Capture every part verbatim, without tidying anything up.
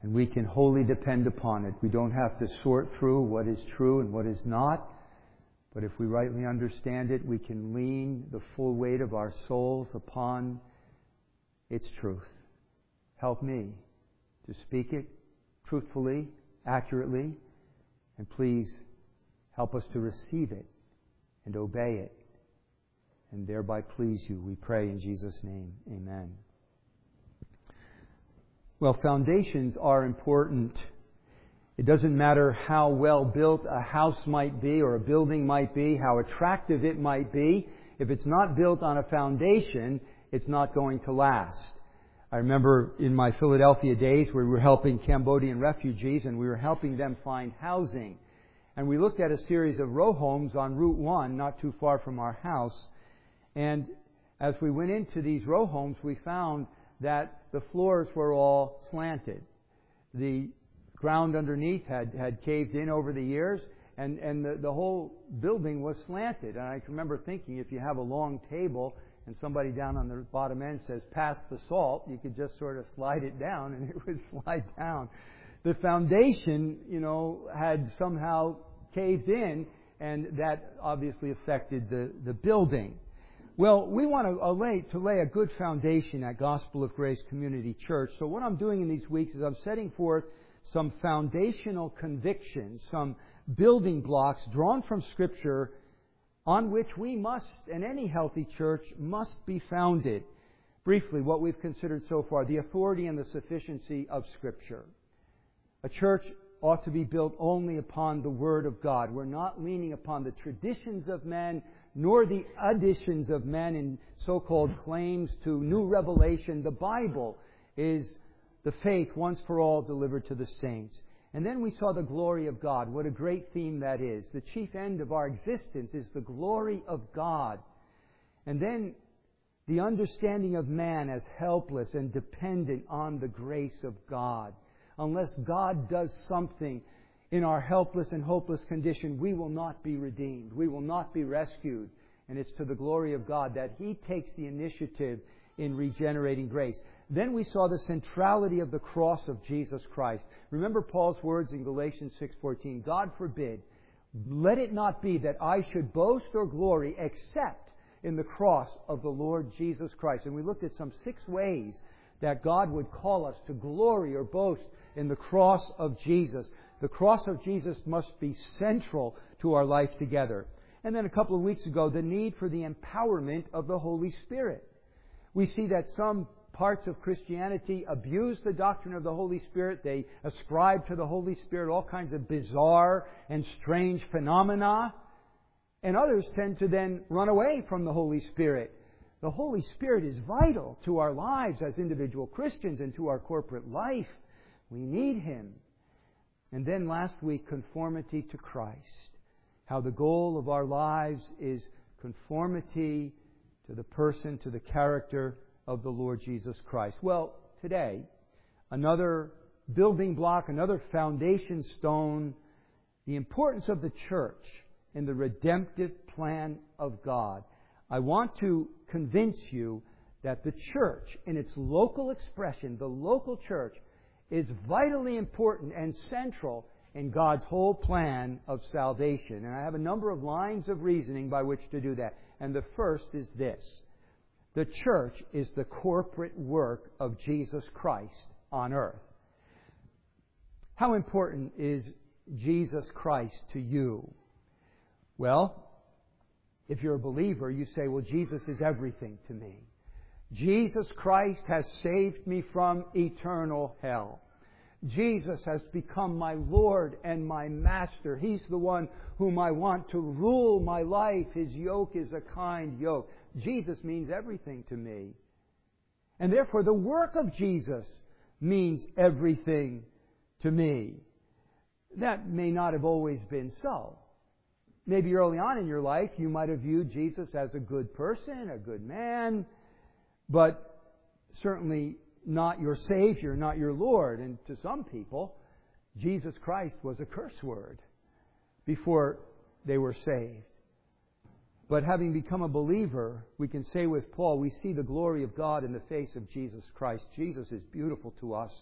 And we can wholly depend upon it. We don't have to sort through what is true and what is not. But if we rightly understand it, we can lean the full weight of our souls upon its truth. Help me to speak it truthfully, accurately, and please help us to receive it and obey it, and thereby please you. We pray in Jesus' name. Amen. Well, foundations are important. It doesn't matter how well built a house might be or a building might be, how attractive it might be. If it's not built on a foundation, it's not going to last. I remember in my Philadelphia days where we were helping Cambodian refugees and we were helping them find housing. And we looked at a series of row homes on Route one, not too far from our house. And as we went into these row homes, we found that the floors were all slanted. The ground underneath had, had caved in over the years, and, and the, the whole building was slanted. And I can remember thinking, if you have a long table and somebody down on the bottom end says, pass the salt, you could just sort of slide it down and it would slide down. The foundation, you know, had somehow caved in, and that obviously affected the, the building. Well, we want to lay, to lay a good foundation at Gospel of Grace Community Church. So what I'm doing in these weeks is I'm setting forth some foundational convictions, some building blocks drawn from Scripture on which we must, and any healthy church, must be founded. Briefly, what we've considered so far, the authority and the sufficiency of Scripture. A church ought to be built only upon the Word of God. We're not leaning upon the traditions of men, nor the additions of men in so-called claims to new revelation. The Bible is the faith once for all delivered to the saints. And then we saw the glory of God. What a great theme that is. The chief end of our existence is the glory of God. And then the understanding of man as helpless and dependent on the grace of God. Unless God does something in our helpless and hopeless condition, we will not be redeemed. We will not be rescued. And it's to the glory of God that He takes the initiative in regenerating grace. Then we saw the centrality of the cross of Jesus Christ. Remember Paul's words in Galatians six fourteen. God forbid, let it not be that I should boast or glory except in the cross of the Lord Jesus Christ. And we looked at some six ways that God would call us to glory or boast in the cross of Jesus. The cross of Jesus must be central to our life together. And then a couple of weeks ago, the need for the empowerment of the Holy Spirit. We see that some parts of Christianity abuse the doctrine of the Holy Spirit. They ascribe to the Holy Spirit all kinds of bizarre and strange phenomena. And others tend to then run away from the Holy Spirit. The Holy Spirit is vital to our lives as individual Christians and to our corporate life. We need Him. And then last week, conformity to Christ. How the goal of our lives is conformity to the person, to the character of the Lord Jesus Christ. Well, today, another building block, another foundation stone, the importance of the church in the redemptive plan of God. I want to convince you that the church, in its local expression, the local church, is vitally important and central in God's whole plan of salvation. And I have a number of lines of reasoning by which to do that. And the first is this. The church is the corporate work of Jesus Christ on earth. How important is Jesus Christ to you? Well, if you're a believer, you say, well, Jesus is everything to me. Jesus Christ has saved me from eternal hell. Jesus has become my Lord and my Master. He's the one whom I want to rule my life. His yoke is a kind yoke. Jesus means everything to me. And therefore, the work of Jesus means everything to me. That may not have always been so. Maybe early on in your life, you might have viewed Jesus as a good person, a good man, but certainly not your Savior, not your Lord. And to some people, Jesus Christ was a curse word before they were saved. But having become a believer, we can say with Paul, we see the glory of God in the face of Jesus Christ. Jesus is beautiful to us.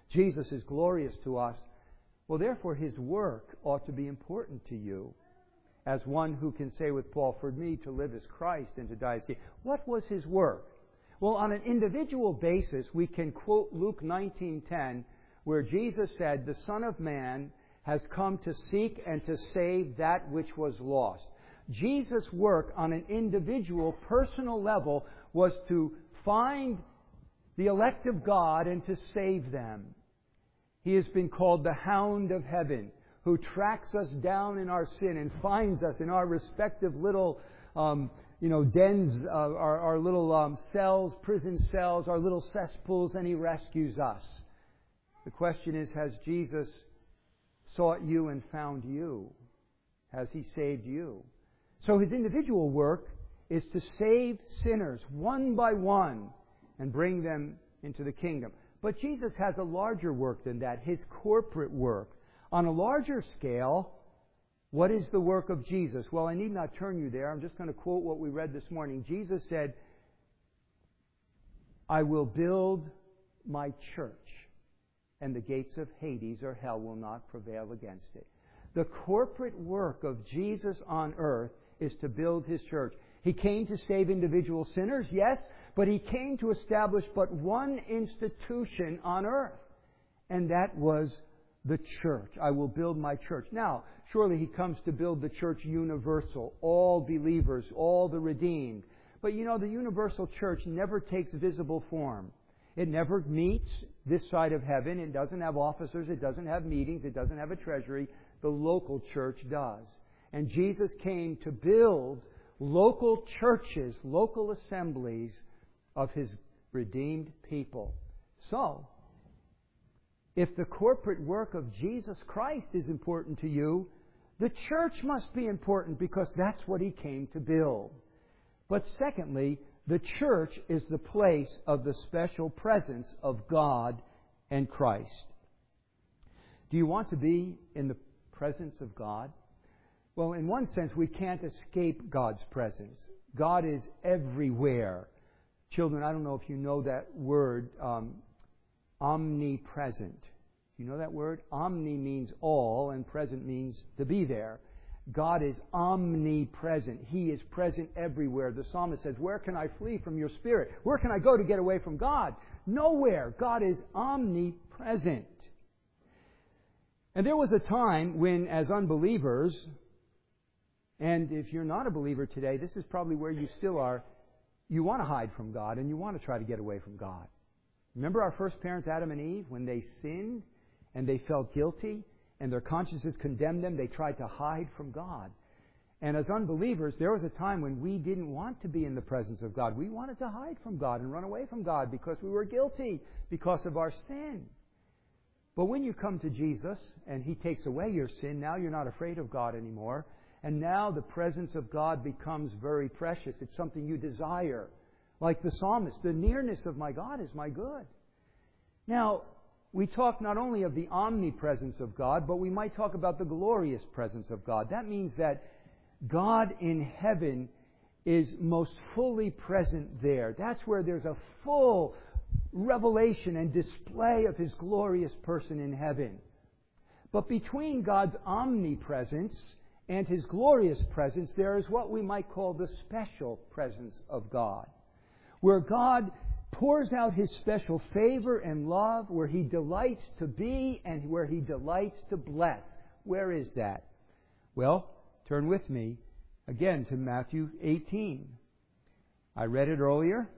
Jesus is glorious to us. Well, therefore, His work ought to be important to you. As one who can say with Paul, for me to live is Christ and to die is gain. What was His work? Well, on an individual basis, we can quote Luke nineteen ten, where Jesus said, the Son of Man has come to seek and to save that which was lost. Jesus' work on an individual, personal level was to find the elect of God and to save them. He has been called the Hound of Heaven, who tracks us down in our sin and finds us in our respective little, um, you know, dens, uh, our, our little um, cells, prison cells, our little cesspools, and He rescues us. The question is, has Jesus sought you and found you? Has He saved you? So His individual work is to save sinners one by one and bring them into the kingdom. But Jesus has a larger work than that, His corporate work. On a larger scale, what is the work of Jesus? Well, I need not turn you there. I'm just going to quote what we read this morning. Jesus said, I will build my church, and the gates of Hades or hell will not prevail against it. The corporate work of Jesus on earth is to build His church. He came to save individual sinners, yes, but He came to establish but one institution on earth, and that was the church. I will build my church. Now, surely He comes to build the church universal, all believers, all the redeemed. But you know, the universal church never takes visible form. It never meets this side of heaven. It doesn't have officers. It doesn't have meetings. It doesn't have a treasury. The local church does. And Jesus came to build local churches, local assemblies of His redeemed people. So, if the corporate work of Jesus Christ is important to you, the church must be important because that's what He came to build. But secondly, the church is the place of the special presence of God and Christ. Do you want to be in the presence of God? Well, in one sense, we can't escape God's presence. God is everywhere. Children, I don't know if you know that word, um, omnipresent. You know that word? Omni means all, and present means to be there. God is omnipresent. He is present everywhere. The psalmist says, where can I flee from your spirit? Where can I go to get away from God? Nowhere. God is omnipresent. And there was a time when, as unbelievers, and if you're not a believer today, this is probably where you still are, you want to hide from God and you want to try to get away from God. Remember our first parents, Adam and Eve, when they sinned and they felt guilty and their consciences condemned them, they tried to hide from God. And as unbelievers, there was a time when we didn't want to be in the presence of God. We wanted to hide from God and run away from God because we were guilty because of our sin. But when you come to Jesus and He takes away your sin, now you're not afraid of God anymore. And now the presence of God becomes very precious. It's something you desire. Like the psalmist, the nearness of my God is my good. Now, we talk not only of the omnipresence of God, but we might talk about the glorious presence of God. That means that God in heaven is most fully present there. That's where there's a full revelation and display of His glorious person in heaven. But between God's omnipresence and His glorious presence, there is what we might call the special presence of God, where God pours out His special favor and love, where He delights to be and where He delights to bless. Where is that? Well, turn with me again to Matthew eighteen. I read it earlier.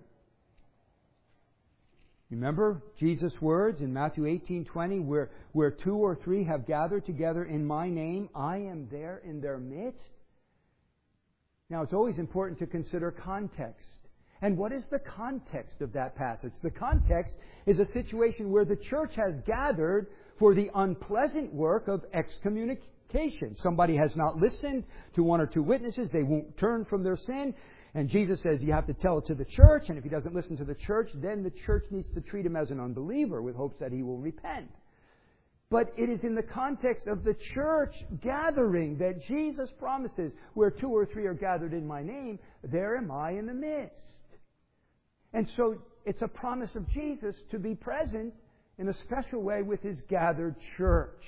Remember Jesus' words in Matthew eighteen twenty, where, where two or three have gathered together in my name, I am there in their midst. Now, it's always important to consider context. And what is the context of that passage? The context is a situation where the church has gathered for the unpleasant work of excommunication. Somebody has not listened to one or two witnesses. They won't turn from their sin. And Jesus says you have to tell it to the church. And if he doesn't listen to the church, then the church needs to treat him as an unbeliever with hopes that he will repent. But it is in the context of the church gathering that Jesus promises, where two or three are gathered in my name, there am I in the midst. And so it's a promise of Jesus to be present in a special way with His gathered church.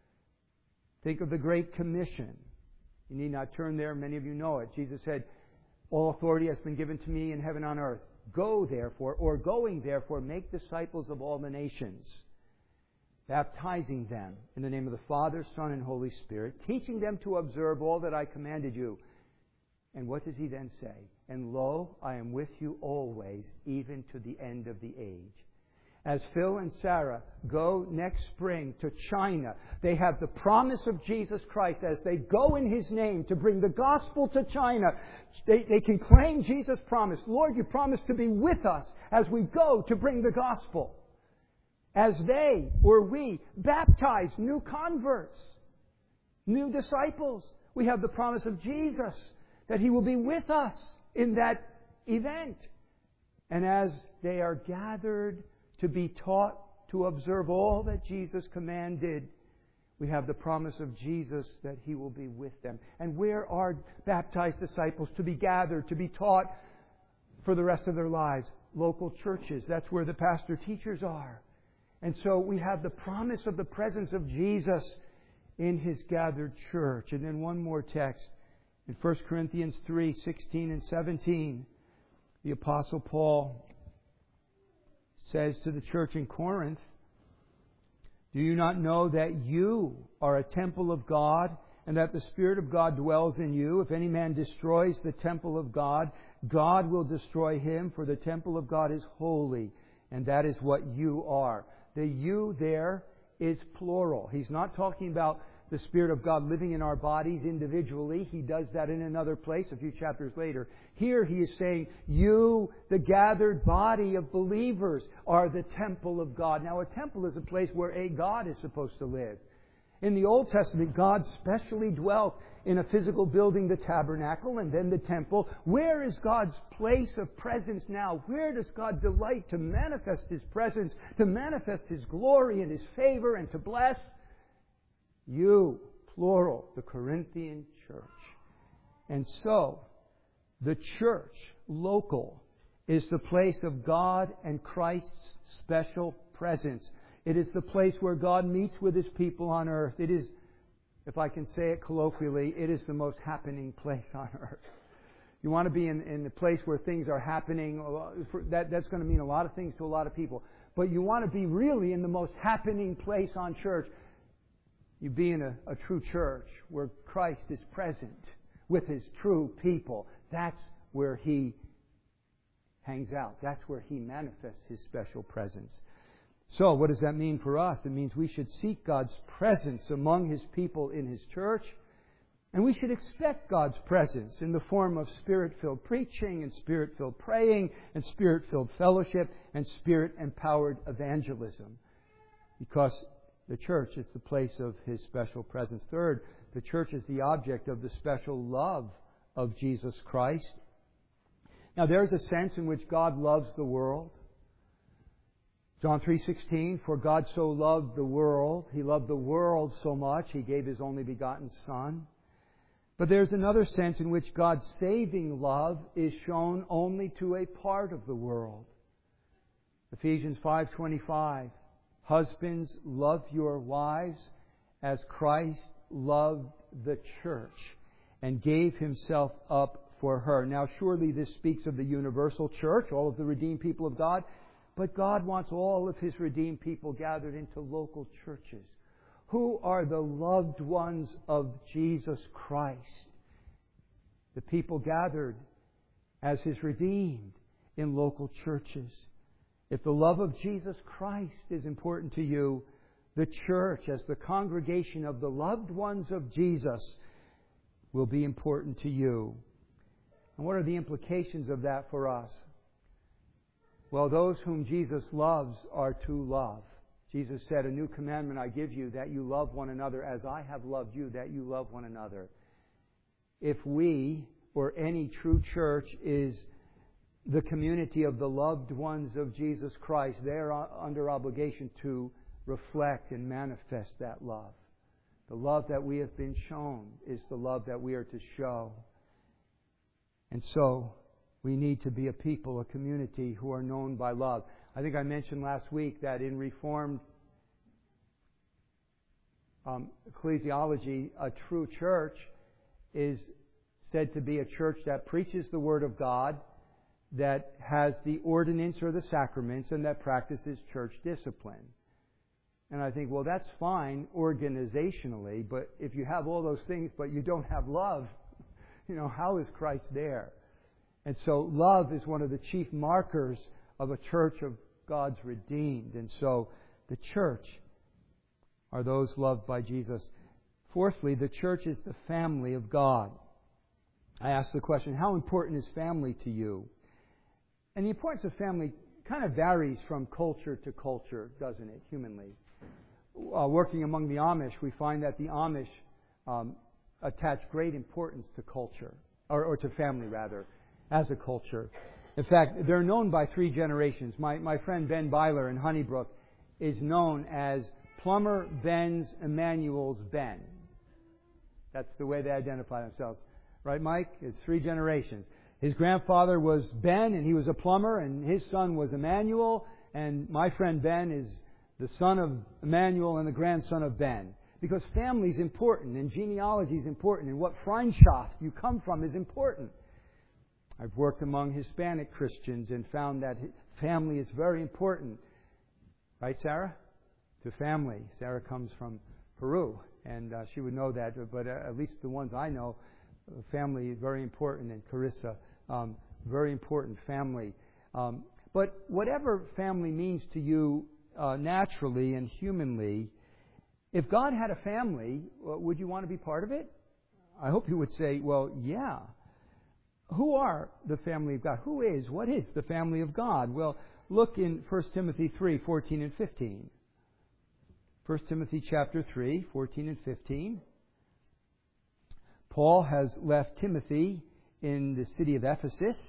Think of the Great Commission. You need not turn there. Many of you know it. Jesus said, all authority has been given to me in heaven and on earth. Go therefore, or going therefore, make disciples of all the nations, baptizing them in the name of the Father, Son, and Holy Spirit, teaching them to observe all that I commanded you. And what does He then say? And lo, I am with you always, even to the end of the age. As Phil and Sarah go next spring to China, they have the promise of Jesus Christ as they go in His name to bring the gospel to China. They, they can claim Jesus' promise. Lord, you promised to be with us as we go to bring the gospel. As they, or we, baptize new converts, new disciples, we have the promise of Jesus that He will be with us in that event. And as they are gathered to be taught to observe all that Jesus commanded, we have the promise of Jesus that He will be with them. And where are baptized disciples to be gathered, to be taught for the rest of their lives? Local churches. That's where the pastor teachers are. And so we have the promise of the presence of Jesus in His gathered church. And then one more text in First Corinthians three, sixteen and seventeen. The Apostle Paul says to the church in Corinth, do you not know that you are a temple of God, and that the Spirit of God dwells in you? If any man destroys the temple of God, God will destroy him, for the temple of God is holy, and that is what you are. The you there is plural. He's not talking about the Spirit of God living in our bodies individually. He does that in another place a few chapters later. Here He is saying, you, the gathered body of believers, are the temple of God. Now, a temple is a place where a God is supposed to live. In the Old Testament, God specially dwelt in a physical building, the tabernacle, and then the temple. Where is God's place of presence now? Where does God delight to manifest His presence, to manifest His glory and His favor, and to bless? You, plural, the Corinthian church. And so, the church, local, is the place of God and Christ's special presence. It is the place where God meets with His people on earth. It is, if I can say it colloquially, it is the most happening place on earth. You want to be in, in the place where things are happening. That, that's going to mean a lot of things to a lot of people. But you want to be really in the most happening place on church. You be in a, a true church where Christ is present with His true people. That's where He hangs out. That's where He manifests His special presence. So, what does that mean for us? It means we should seek God's presence among His people in His church. And we should expect God's presence in the form of Spirit-filled preaching and Spirit-filled praying and Spirit-filled fellowship and Spirit-empowered evangelism. Because the church is the place of His special presence. Third, the church is the object of the special love of Jesus Christ. Now, there's a sense in which God loves the world. John three sixteen, for God so loved the world, He loved the world so much, He gave His only begotten Son. But there's another sense in which God's saving love is shown only to a part of the world. Ephesians five twenty-five, husbands, love your wives as Christ loved the church and gave Himself up for her. Now, surely this speaks of the universal church, all of the redeemed people of God. But God wants all of His redeemed people gathered into local churches. Who are the loved ones of Jesus Christ? The people gathered as His redeemed in local churches. If the love of Jesus Christ is important to you, the church as the congregation of the loved ones of Jesus will be important to you. And what are the implications of that for us? Well, those whom Jesus loves are to love. Jesus said, a new commandment I give you, that you love one another as I have loved you, that you love one another. If we, or any true church, is the community of the loved ones of Jesus Christ, they are under obligation to reflect and manifest that love. The love that we have been shown is the love that we are to show. And so, we need to be a people, a community who are known by love. I think I mentioned last week that in Reformed um, ecclesiology, a true church is said to be a church that preaches the Word of God, that has the ordinance or the sacraments, and that practices church discipline. And I think, well, that's fine organizationally, but if you have all those things but you don't have love, you know, how is Christ there? And so love is one of the chief markers of a church of God's redeemed. And so the church are those loved by Jesus. Fourthly, the church is the family of God. I asked the question, how important is family to you? And the importance of family kind of varies from culture to culture, doesn't it, humanly? Uh, working among the Amish, we find that the Amish um, attach great importance to culture, or, or to family, rather, as a culture. In fact, they're known by three generations. My, my friend Ben Byler in Honeybrook is known as Plumber Ben's Emmanuel's Ben. That's the way they identify themselves. Right, Mike? It's three generations. His grandfather was Ben, and he was a plumber, and his son was Emmanuel, and my friend Ben is the son of Emmanuel and the grandson of Ben. Because family is important, and genealogy is important, and what Freundschaft you come from is important. I've worked among Hispanic Christians and found that family is very important. Right, Sarah? To family. Sarah comes from Peru, and uh, she would know that, but uh, at least the ones I know, family is very important, and Carissa, um, very important family. Um, but whatever family means to you uh, naturally and humanly, if God had a family, uh, would you want to be part of it? I hope you would say, well, yeah. Who are the family of God? Who is, what is the family of God? Well, look in First Timothy three, fourteen and fifteen. First Timothy chapter three, fourteen and fifteen. Paul has left Timothy in the city of Ephesus,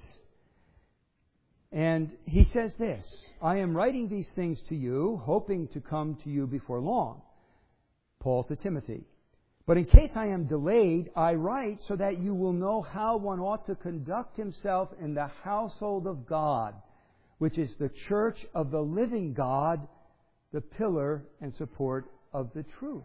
and he says this, I am writing these things to you, hoping to come to you before long. Paul to Timothy. But in case I am delayed, I write so that you will know how one ought to conduct himself in the household of God, which is the church of the living God, the pillar and support of the truth.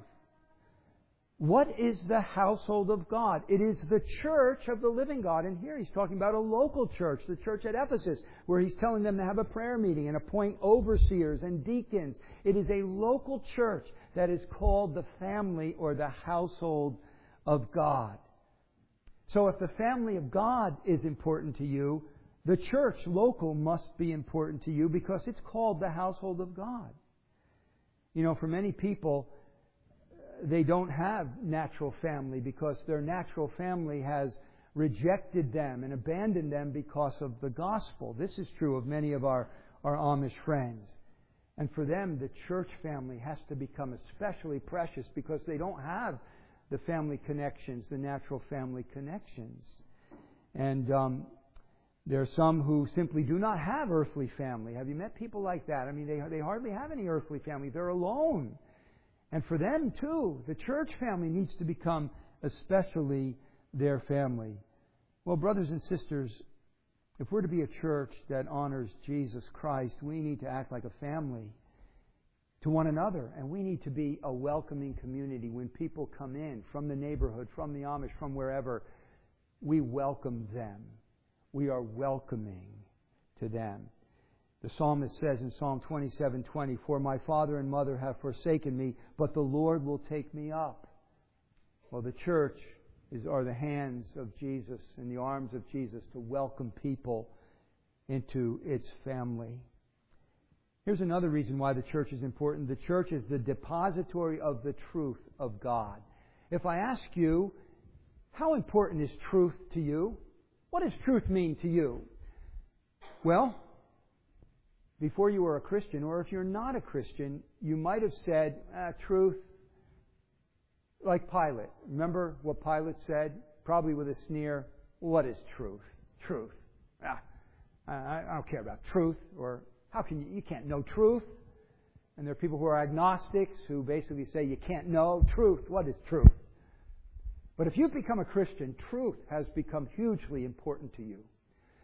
What is the household of God? It is the church of the living God. And here he's talking about a local church, the church at Ephesus, where he's telling them to have a prayer meeting and appoint overseers and deacons. It is a local church that is called the family or the household of God. So if the family of God is important to you, the church local must be important to you because it's called the household of God. You know, for many people, they don't have natural family because their natural family has rejected them and abandoned them because of the gospel. This is true of many of our, our Amish friends. And for them, the church family has to become especially precious because they don't have the family connections, the natural family connections. And um, there are some who simply do not have earthly family. Have you met people like that? I mean, they, they hardly have any earthly family. They're alone. And for them, too, the church family needs to become especially their family. Well, brothers and sisters, if we're to be a church that honors Jesus Christ, we need to act like a family to one another. And we need to be a welcoming community. When people come in from the neighborhood, from the Amish, from wherever, we welcome them. We are welcoming to them. The psalmist says in Psalm twenty-seven twenty, For my father and mother have forsaken me, but the Lord will take me up. Well, the church is, are the hands of Jesus and the arms of Jesus to welcome people into its family. Here's another reason why the church is important. The church is the depository of the truth of God. If I ask you, how important is truth to you? What does truth mean to you? Well, before you were a Christian, or if you're not a Christian, you might have said, ah, truth, like Pilate. Remember what Pilate said? Probably with a sneer, what is truth? Truth. Ah, I, I don't care about truth. Or how can you, you can't know truth? And there are people who are agnostics who basically say you can't know truth. What is truth? But if you've become a Christian, truth has become hugely important to you.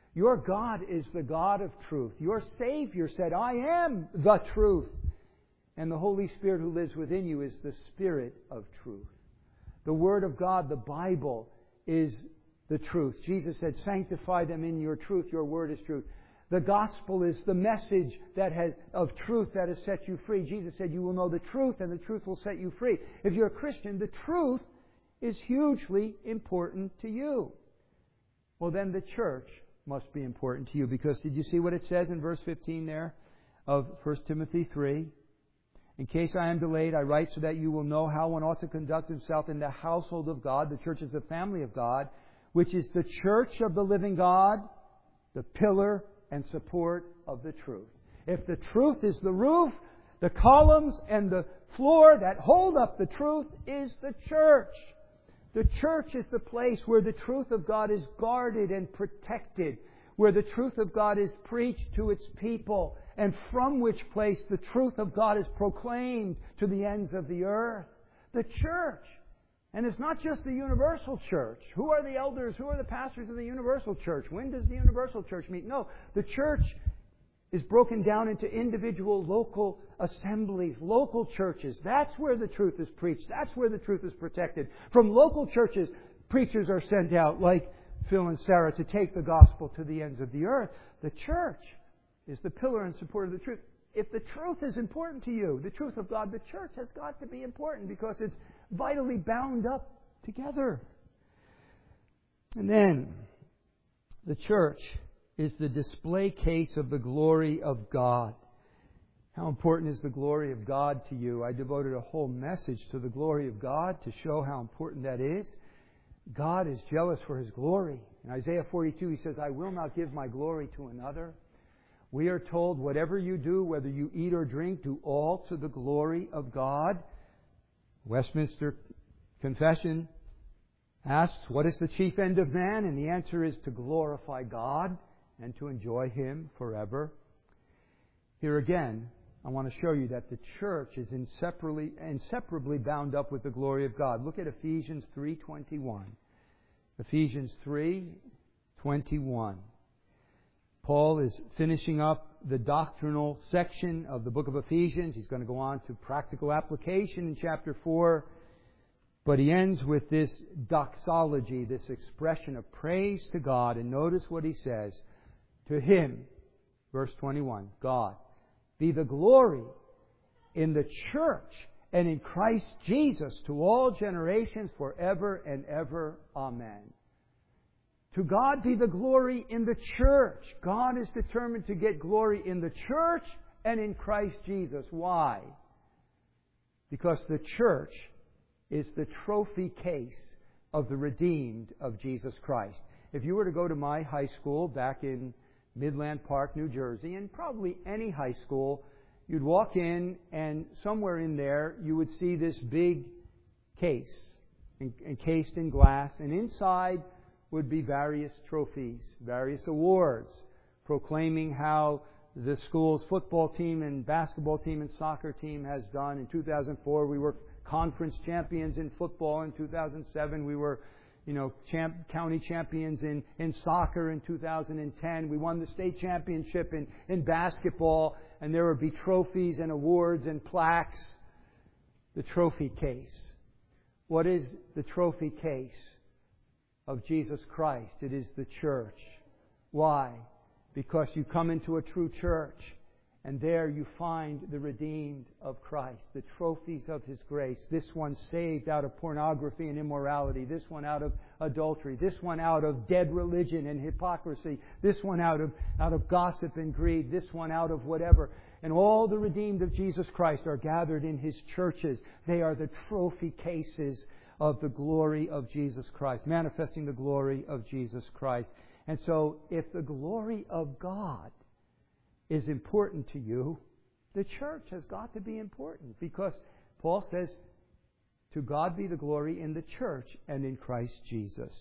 Your God is the God of truth. Your Savior said, I am the truth. And the Holy Spirit who lives within you is the Spirit of truth. The Word of God, the Bible, is the truth. Jesus said, sanctify them in your truth. Your Word is truth. The gospel is the message that has of truth that has set you free. Jesus said, you will know the truth and the truth will set you free. If you're a Christian, the truth is hugely important to you. Well, then the church must be important to you, because did you see what it says in verse fifteen there of First Timothy three? In case I am delayed, I write so that you will know how one ought to conduct himself in the household of God. The church is the family of God, which is the church of the living God, the pillar and support of the truth. If the truth is the roof, the columns and the floor that hold up the truth is the church. The church is the place where the truth of God is guarded and protected, where the truth of God is preached to its people, and from which place the truth of God is proclaimed to the ends of the earth. The church. And it's not just the universal church. Who are the elders? Who are the pastors of the universal church? When does the universal church meet? No, the church is broken down into individual local assemblies, local churches. That's where the truth is preached. That's where the truth is protected. From local churches, preachers are sent out like Phil and Sarah to take the gospel to the ends of the earth. The church is the pillar and support of the truth. If the truth is important to you, the truth of God, the church has got to be important because it's vitally bound up together. And then, the church is the display case of the glory of God. How important is the glory of God to you? I devoted a whole message to the glory of God to show how important that is. God is jealous for His glory. In Isaiah forty-two, He says, I will not give my glory to another. We are told, whatever you do, whether you eat or drink, do all to the glory of God. Westminster Confession asks, what is the chief end of man? And the answer is to glorify God and to enjoy Him forever. Here again, I want to show you that the church is inseparably, inseparably bound up with the glory of God. Look at Ephesians three twenty-one. Ephesians three twenty-one. Paul is finishing up the doctrinal section of the book of Ephesians. He's going to go on to practical application in chapter four. But he ends with this doxology, this expression of praise to God. And notice what he says. To Him, verse twenty-one, God, be the glory in the church and in Christ Jesus to all generations forever and ever. Amen. To God be the glory in the church. God is determined to get glory in the church and in Christ Jesus. Why? Because the church is the trophy case of the redeemed of Jesus Christ. If you were to go to my high school back in Midland Park, New Jersey, and probably any high school, you'd walk in and somewhere in there you would see this big case encased in glass, and inside would be various trophies, various awards, proclaiming how the school's football team and basketball team and soccer team has done. In two thousand four, we were conference champions in football. In two thousand seven, we were, you know, champ, county champions in, in soccer. In two thousand ten, we won the state championship in, in basketball. And there would be trophies and awards and plaques. The trophy case. What is the trophy case of Jesus Christ? It is the church. Why? Because you come into a true church, and there you find the redeemed of Christ, the trophies of His grace. This one saved out of pornography and immorality. This one out of adultery. This one out of dead religion and hypocrisy. This one out of, out of gossip and greed. This one out of whatever. And all the redeemed of Jesus Christ are gathered in His churches. They are the trophy cases of the glory of Jesus Christ, manifesting the glory of Jesus Christ. And so, if the glory of God is important to you, the church has got to be important, because Paul says, to God be the glory in the church and in Christ Jesus.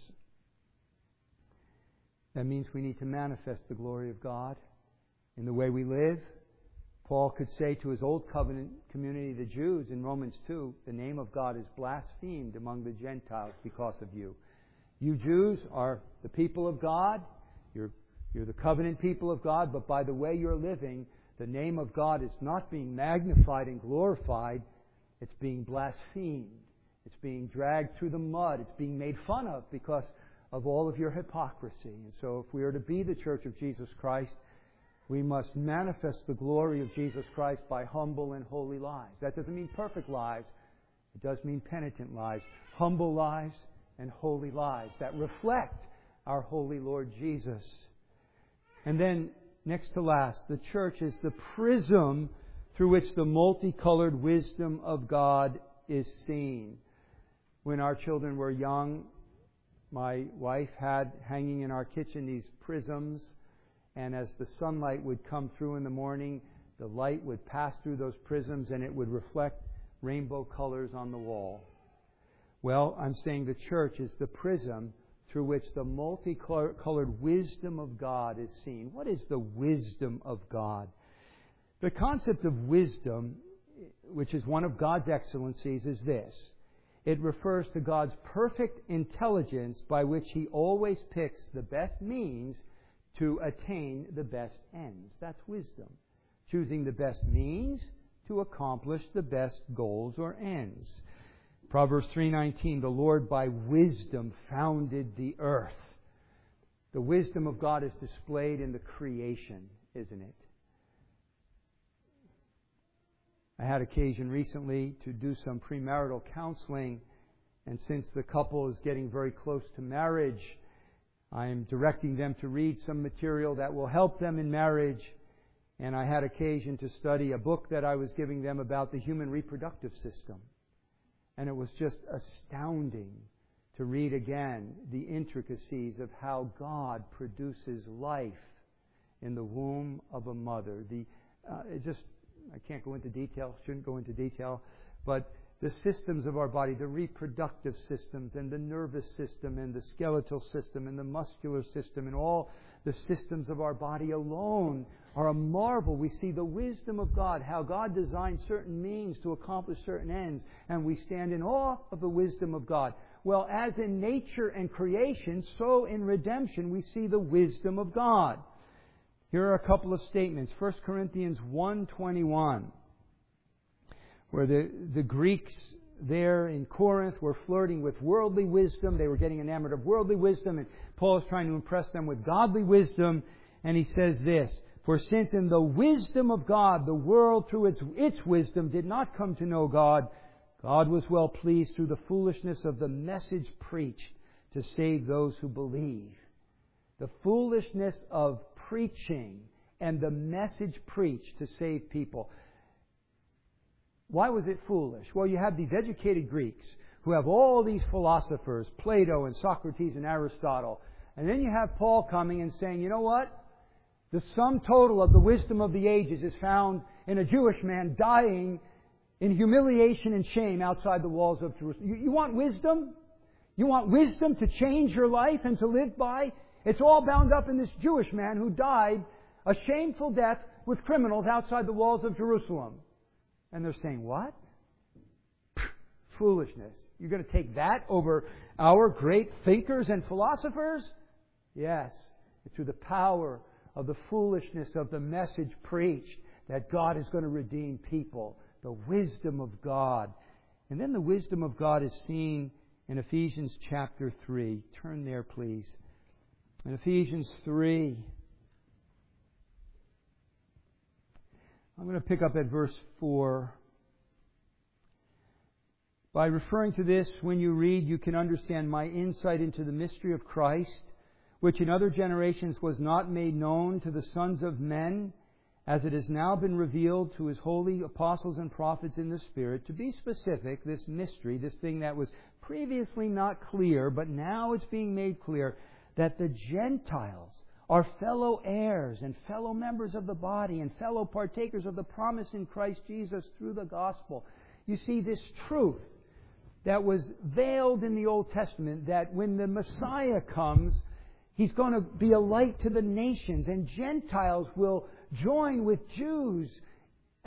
That means we need to manifest the glory of God in the way we live. Paul could say to his old covenant community, the Jews, in Romans two, the name of God is blasphemed among the Gentiles because of you. You Jews are the people of God. You're You're the covenant people of God, but by the way you're living, the name of God is not being magnified and glorified. It's being blasphemed. It's being dragged through the mud. It's being made fun of because of all of your hypocrisy. And so if we are to be the church of Jesus Christ, we must manifest the glory of Jesus Christ by humble and holy lives. That doesn't mean perfect lives. It does mean penitent lives. Humble lives and holy lives that reflect our holy Lord Jesus. And then, next to last, the church is the prism through which the multicolored wisdom of God is seen. When our children were young, my wife had hanging in our kitchen these prisms, and as the sunlight would come through in the morning, the light would pass through those prisms and it would reflect rainbow colors on the wall. Well, I'm saying the church is the prism through which the multicolored wisdom of God is seen. What is the wisdom of God? The concept of wisdom, which is one of God's excellencies, is this. It refers to God's perfect intelligence by which He always picks the best means to attain the best ends. That's wisdom. Choosing the best means to accomplish the best goals or ends. Proverbs three nineteen, the Lord by wisdom founded the earth. The wisdom of God is displayed in the creation, isn't it? I had occasion recently to do some premarital counseling, and since the couple is getting very close to marriage, I'm directing them to read some material that will help them in marriage. And I had occasion to study a book that I was giving them about the human reproductive system. And it was just astounding to read again the intricacies of how God produces life in the womb of a mother. The uh, it just I can't go into detail, shouldn't go into detail, but the systems of our body, the reproductive systems and the nervous system and the skeletal system and the muscular system and all the systems of our body alone are a marvel. We see the wisdom of God, how God designed certain means to accomplish certain ends, and we stand in awe of the wisdom of God. Well, as in nature and creation, so in redemption we see the wisdom of God. Here are a couple of statements. First Corinthians one twenty-one, where the, the Greeks there in Corinth were flirting with worldly wisdom. They were getting enamored of worldly wisdom, and Paul is trying to impress them with godly wisdom. And he says this, for since in the wisdom of God, the world through its, its wisdom did not come to know God, God was well pleased through the foolishness of the message preached to save those who believe. The foolishness of preaching and the message preached to save people. Why was it foolish? Well, you have these educated Greeks who have all these philosophers, Plato and Socrates and Aristotle. And then you have Paul coming and saying, you know what? The sum total of the wisdom of the ages is found in a Jewish man dying in humiliation and shame outside the walls of Jerusalem. You, you want wisdom? You want wisdom to change your life and to live by? It's all bound up in this Jewish man who died a shameful death with criminals outside the walls of Jerusalem. And they're saying, what? Foolishness. You're going to take that over our great thinkers and philosophers? Yes. It's through the power of the foolishness of the message preached that God is going to redeem people. The wisdom of God. And then the wisdom of God is seen in Ephesians chapter three. Turn there, please. In Ephesians three, I'm going to pick up at verse four. By referring to this, when you read, you can understand my insight into the mystery of Christ, which in other generations was not made known to the sons of men, as it has now been revealed to His holy apostles and prophets in the Spirit. To be specific, this mystery, this thing that was previously not clear, but now it's being made clear, that the Gentiles are fellow heirs and fellow members of the body and fellow partakers of the promise in Christ Jesus through the gospel. You see, this truth that was veiled in the Old Testament, that when the Messiah comes, He's going to be a light to the nations, and Gentiles will join with Jews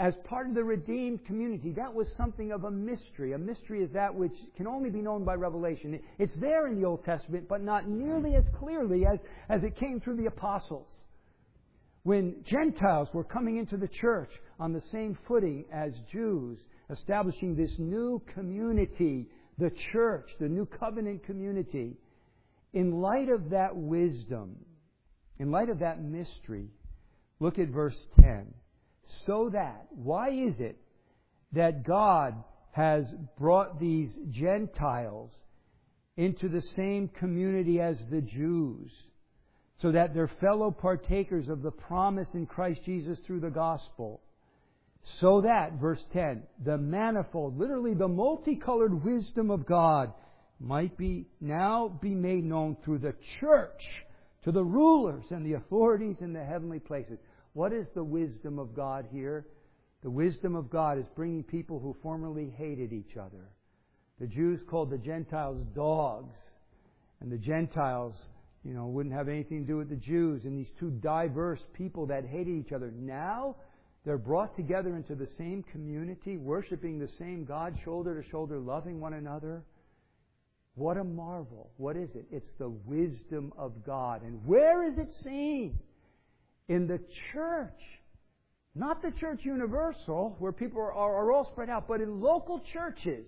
as part of the redeemed community. That was something of a mystery. A mystery is that which can only be known by revelation. It's there in the Old Testament, but not nearly as clearly as, as it came through the apostles. When Gentiles were coming into the church on the same footing as Jews, establishing this new community, the church, the new covenant community, in light of that wisdom, in light of that mystery, look at verse ten. So that, why is it that God has brought these Gentiles into the same community as the Jews, so that they're fellow partakers of the promise in Christ Jesus through the gospel? So that, verse ten, the manifold, literally the multicolored wisdom of God might be now be made known through the church to the rulers and the authorities in the heavenly places. What is the wisdom of God here? The wisdom of God is bringing people who formerly hated each other. The Jews called the Gentiles dogs, and the Gentiles, you know, wouldn't have anything to do with the Jews. And these two diverse people that hated each other, now they're brought together into the same community, worshiping the same God, shoulder to shoulder, loving one another. What a marvel. What is it? It's the wisdom of God. And where is it seen? In the church. Not the church universal, where people are, are all spread out, but in local churches.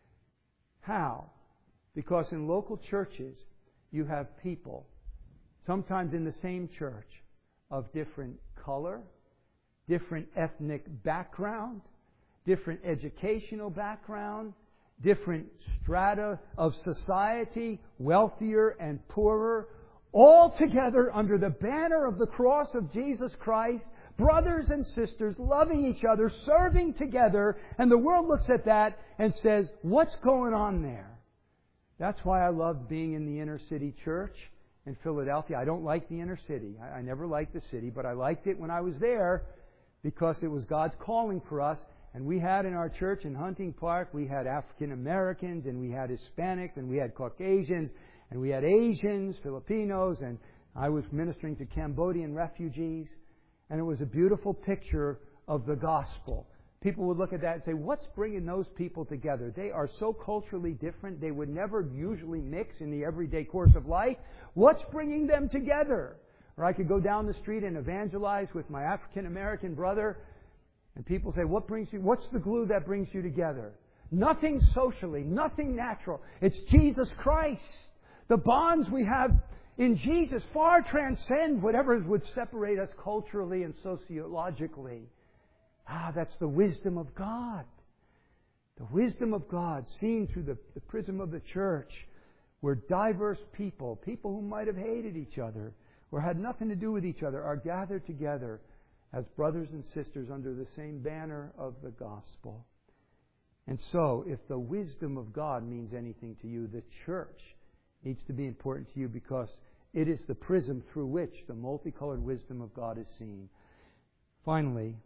How? Because in local churches, you have people, sometimes in the same church, of different color, different ethnic background, different educational background, different strata of society, wealthier and poorer, all together under the banner of the cross of Jesus Christ, brothers and sisters, loving each other, serving together, and the world looks at that and says, what's going on there? That's why I love being in the inner city church in Philadelphia. I don't like the inner city. I, I never liked the city, but I liked it when I was there because it was God's calling for us. And we had in our church in Hunting Park, we had African Americans, and we had Hispanics, and we had Caucasians, and we had Asians, Filipinos, and I was ministering to Cambodian refugees. And it was a beautiful picture of the gospel. People would look at that and say, what's bringing those people together? They are so culturally different, they would never usually mix in the everyday course of life. What's bringing them together? Or I could go down the street and evangelize with my African American brother, and people say, what brings you, what's the glue that brings you together? Nothing socially, nothing natural. It's Jesus Christ. The bonds we have in Jesus far transcend whatever would separate us culturally and sociologically. Ah, that's the wisdom of God. The wisdom of God seen through the, the prism of the church, where diverse people, people who might have hated each other or had nothing to do with each other, are gathered together as brothers and sisters under the same banner of the gospel. And so, if the wisdom of God means anything to you, the church needs to be important to you because it is the prism through which the multicolored wisdom of God is seen. Finally,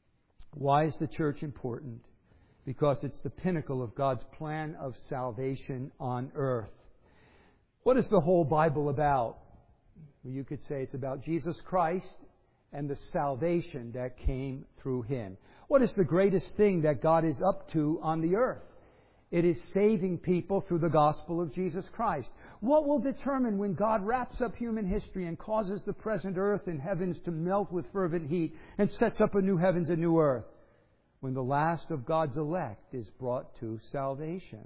why is the church important? Because it's the pinnacle of God's plan of salvation on earth. What is the whole Bible about? Well, you could say it's about Jesus Christ and the salvation that came through Him. What is the greatest thing that God is up to on the earth? It is saving people through the gospel of Jesus Christ. What will determine when God wraps up human history and causes the present earth and heavens to melt with fervent heat and sets up a new heavens and new earth? When the last of God's elect is brought to salvation.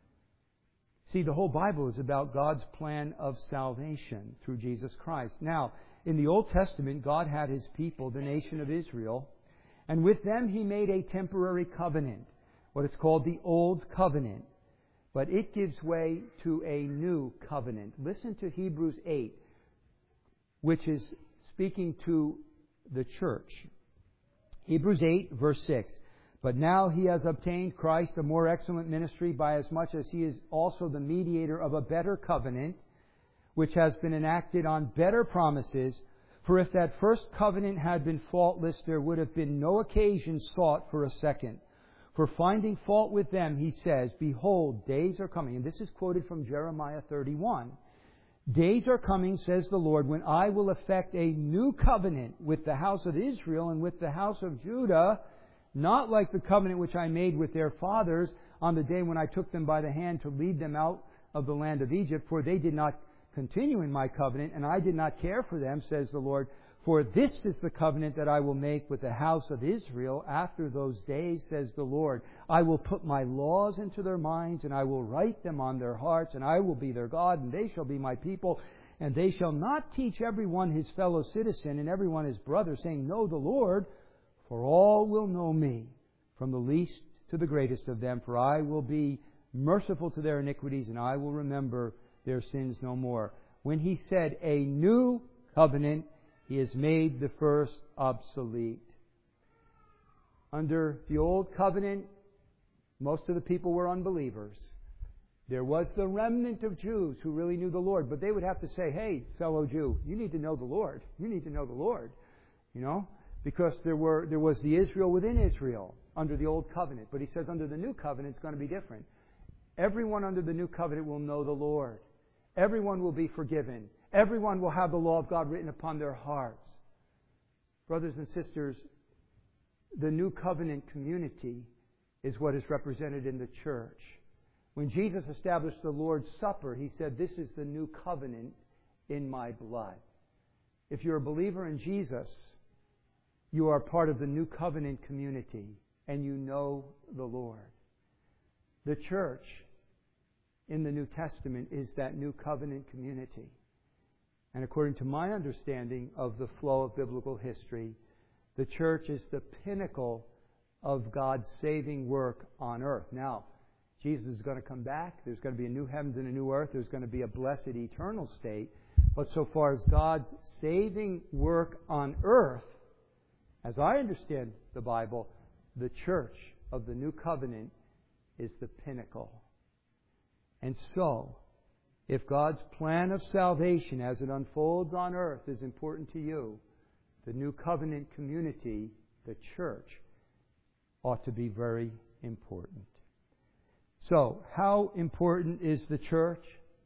See, the whole Bible is about God's plan of salvation through Jesus Christ. Now, in the Old Testament, God had His people, the nation of Israel, and with them He made a temporary covenant, what is called the Old Covenant. But it gives way to a new covenant. Listen to Hebrews eight, which is speaking to the church. Hebrews eight, verse six. But now He has obtained Christ a more excellent ministry, by as much as He is also the mediator of a better covenant, which has been enacted on better promises. For if that first covenant had been faultless, there would have been no occasion sought for a second. For finding fault with them, He says, Behold, days are coming. And this is quoted from Jeremiah thirty-one. Days are coming, says the Lord, when I will effect a new covenant with the house of Israel and with the house of Judah, not like the covenant which I made with their fathers on the day when I took them by the hand to lead them out of the land of Egypt, for they did not continue in my covenant, and I did not care for them, says the Lord. For this is the covenant that I will make with the house of Israel after those days, says the Lord. I will put my laws into their minds, and I will write them on their hearts, and I will be their God, and they shall be my people. And they shall not teach everyone his fellow citizen and everyone his brother, saying, Know the Lord, for all will know me, from the least to the greatest of them. For I will be merciful to their iniquities, and I will remember their sins no more. When he said a new covenant, he has made the first obsolete. Under the old covenant, most of the people were unbelievers. There was the remnant of Jews who really knew the Lord, but they would have to say, hey, fellow Jew, you need to know the Lord. You need to know the Lord. You know? Because there were there was the Israel within Israel under the old covenant. But he says under the new covenant it's going to be different. Everyone under the new covenant will know the Lord. Everyone will be forgiven. Everyone will have the law of God written upon their hearts. Brothers and sisters, the new covenant community is what is represented in the church. When Jesus established the Lord's Supper, He said, this is the new covenant in my blood. If you're a believer in Jesus, you are part of the new covenant community and you know the Lord. The church in the New Testament is that new covenant community. And according to my understanding of the flow of biblical history, the church is the pinnacle of God's saving work on earth. Now, Jesus is going to come back. There's going to be a new heavens and a new earth. There's going to be a blessed eternal state. But so far as God's saving work on earth, as I understand the Bible, the church of the new covenant is the pinnacle. And so, if God's plan of salvation as it unfolds on earth is important to you, the new covenant community, the church, ought to be very important. So, how important is the church?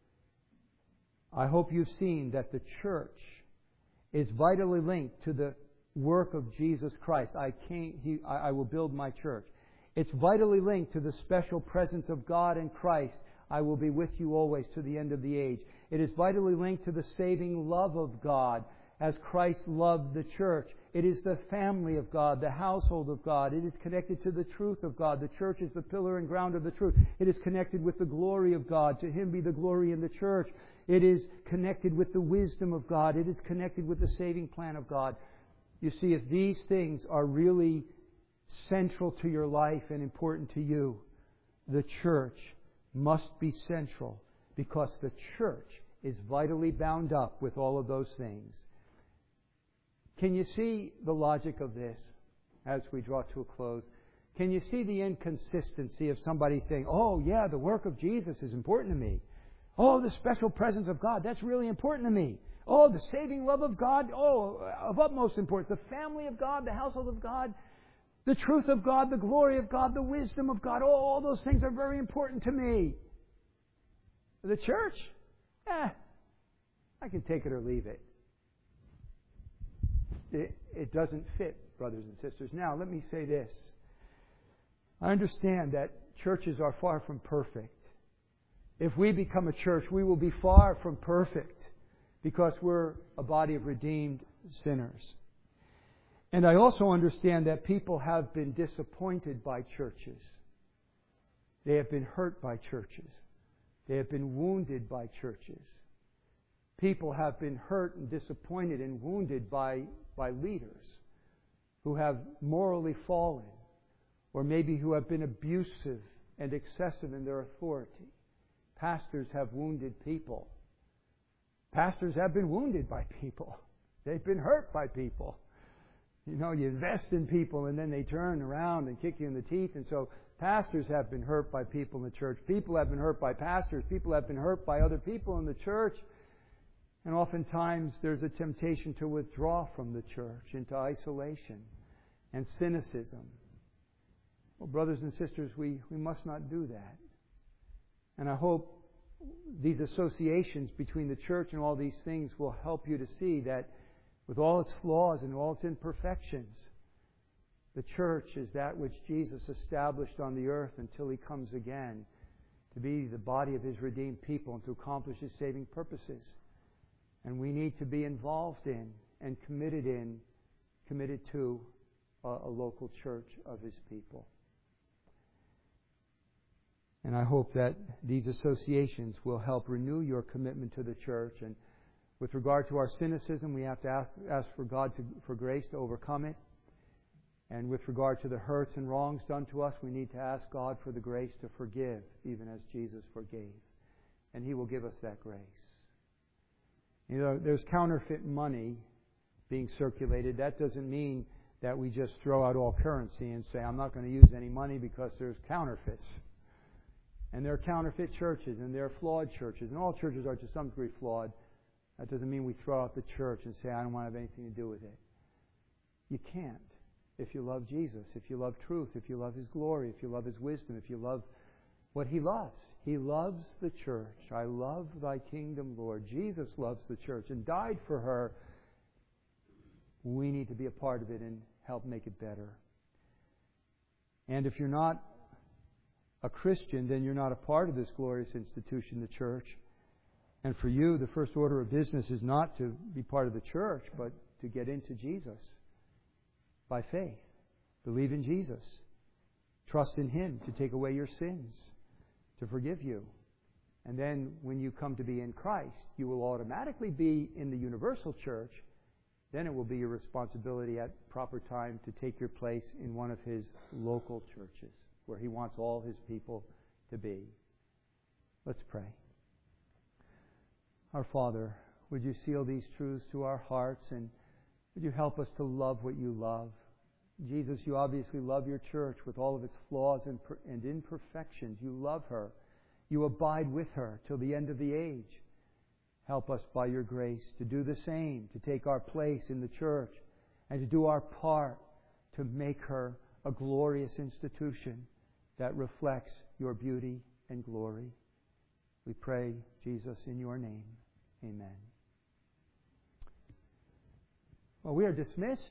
I hope you've seen that the church is vitally linked to the work of Jesus Christ. I can't, he, I, I will build my church. It's vitally linked to the special presence of God in Christ. I will be with you always to the end of the age. It is vitally linked to the saving love of God as Christ loved the church. It is the family of God, the household of God. It is connected to the truth of God. The church is the pillar and ground of the truth. It is connected with the glory of God. To Him be the glory in the church. It is connected with the wisdom of God. It is connected with the saving plan of God. You see, if these things are really central to your life and important to you, the church must be central, because the church is vitally bound up with all of those things. Can you see the logic of this as we draw to a close? Can you see the inconsistency of somebody saying, oh yeah, the work of Jesus is important to me. Oh, the special presence of God, that's really important to me. Oh, the saving love of God, oh, of utmost importance. The family of God, the household of God, the truth of God, the glory of God, the wisdom of God, oh, all those things are very important to me. The church? Eh, I can take it or leave it. It, it doesn't fit, brothers and sisters. Now, let me say this. I understand that churches are far from perfect. If we become a church, we will be far from perfect, because we're a body of redeemed sinners. And I also understand that people have been disappointed by churches. They have been hurt by churches. They have been wounded by churches. People have been hurt and disappointed and wounded by, by leaders who have morally fallen, or maybe who have been abusive and excessive in their authority. Pastors have wounded people. Pastors have been wounded by people. They've been hurt by people. You know, you invest in people and then they turn around and kick you in the teeth. And so pastors have been hurt by people in the church. People have been hurt by pastors. People have been hurt by other people in the church. And oftentimes there's a temptation to withdraw from the church into isolation and cynicism. Well, brothers and sisters, we, we must not do that. And I hope these associations between the church and all these things will help you to see that with all its flaws and all its imperfections, The church is that which Jesus established on the earth until He comes again, to be the body of His redeemed people and to accomplish His saving purposes. And we need to be involved in and committed in, committed to a, a local church of His people. And I hope that these associations will help renew your commitment to the church. And with regard to our cynicism, we have to ask, ask for God to, for grace to overcome it. And with regard to the hurts and wrongs done to us, we need to ask God for the grace to forgive, even as Jesus forgave. And He will give us that grace. You know, there's counterfeit money being circulated. That doesn't mean that we just throw out all currency and say, I'm not going to use any money because there's counterfeits. And there are counterfeit churches, and there are flawed churches. And all churches are to some degree flawed. That doesn't mean we throw out the church and say, I don't want to have anything to do with it. You can't. If you love Jesus, if you love truth, if you love His glory, if you love His wisdom, if you love what He loves. He loves the church. I love Thy kingdom, Lord. Jesus loves the church and died for her. We need to be a part of it and help make it better. And if you're not a Christian, then you're not a part of this glorious institution, the church. And for you, the first order of business is not to be part of the church, but to get into Jesus. By faith. Believe in Jesus. Trust in Him to take away your sins, to forgive you. And then when you come to be in Christ, you will automatically be in the universal church. Then it will be your responsibility at proper time to take your place in one of His local churches, where He wants all His people to be. Let's pray. Our Father, would You seal these truths to our hearts, and would You help us to love what You love? Jesus, You obviously love Your church with all of its flaws and, per- and imperfections. You love her. You abide with her till the end of the age. Help us by Your grace to do the same, to take our place in the church and to do our part to make her a glorious institution that reflects Your beauty and glory. We pray, Jesus, in Your name. Amen. Well, we are dismissed.